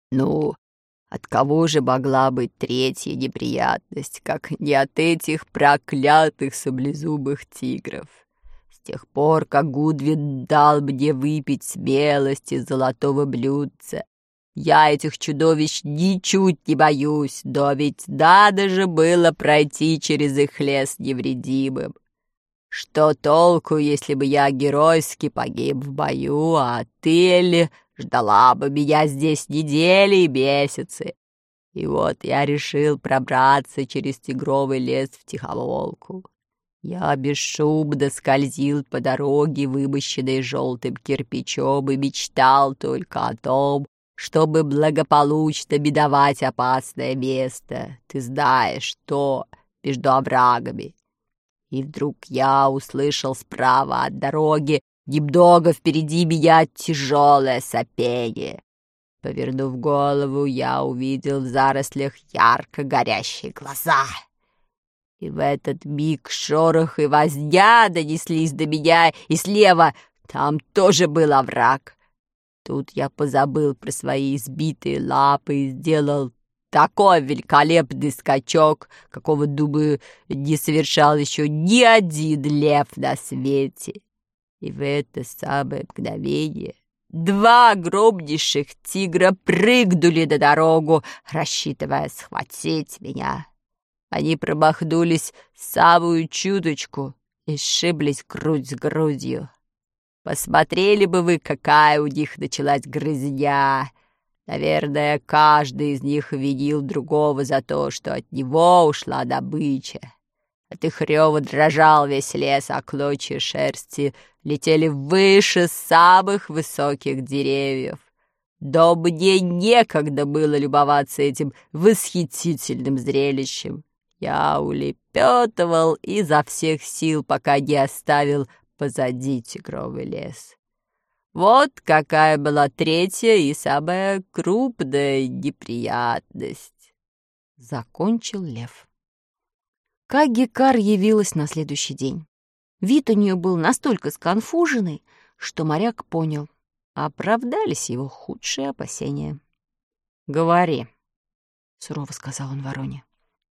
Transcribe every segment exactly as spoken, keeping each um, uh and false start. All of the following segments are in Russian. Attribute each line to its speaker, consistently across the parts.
Speaker 1: Ну, от кого же могла быть третья неприятность, как не от этих проклятых саблезубых тигров? С тех пор, как Гудвин дал мне выпить смелость из золотого блюдца, я этих чудовищ ничуть не боюсь, но ведь надо же было пройти через их лес невредимым. Что толку, если бы я геройски погиб в бою, а ты, Элли, ждала бы меня здесь недели и месяцы? И вот я решил пробраться через тигровый лес втихомолку. Я бесшумно скользил по дороге, вымощенной желтым кирпичом, и мечтал только о том, чтобы благополучно миновать опасное место. Ты знаешь, что между оврагами. И вдруг я услышал справа от дороги, немного впереди меня, тяжелое сопение. Повернув голову, я увидел в зарослях ярко горящие глаза. И в этот миг шорох и возня донеслись до меня, и слева там тоже был овраг. Тут я позабыл про свои избитые лапы и сделал такой великолепный скачок, какого, думаю, не совершал еще ни один лев на свете. И в это самое мгновение два огромнейших тигра прыгнули на дорогу, рассчитывая схватить меня. Они промахнулись самую чуточку и сшиблись грудь с грудью. Посмотрели бы вы, какая у них началась грызня. Наверное, каждый из них винил другого за то, что от него ушла добыча. От их рева дрожал весь лес, а клочья шерсти летели выше самых высоких деревьев. Да мне некогда было любоваться этим восхитительным зрелищем. Я улепетывал изо всех сил, пока не оставил позади тигровый лес. Вот какая была третья и самая крупная неприятность. Закончил лев. Каги-Кар явилась на следующий день. Вид у нее был настолько сконфуженный, что моряк понял, оправдались его худшие опасения. «Говори», — сурово сказал он вороне.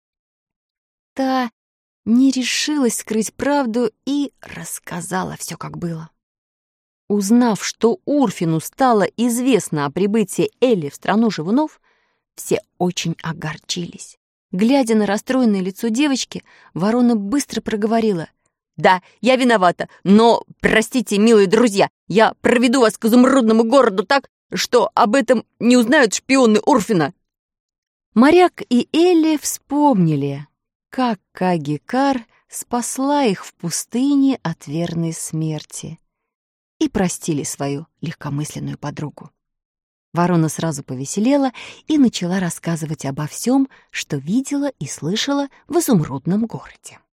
Speaker 1: Та не решилась скрыть правду и рассказала все, как было. Узнав, что Урфину стало известно о прибытии Элли в страну живунов, все очень огорчились. Глядя на расстроенное лицо девочки, ворона быстро проговорила: «Да, я виновата, но, простите, милые друзья, я проведу вас к изумрудному городу так, что об этом не узнают шпионы Урфина». Моряк и Элли вспомнили, как Каги-Кар спасла их в пустыне от верной смерти, и простили свою легкомысленную подругу. Ворона сразу повеселела и начала рассказывать обо всем, что видела и слышала в изумрудном городе.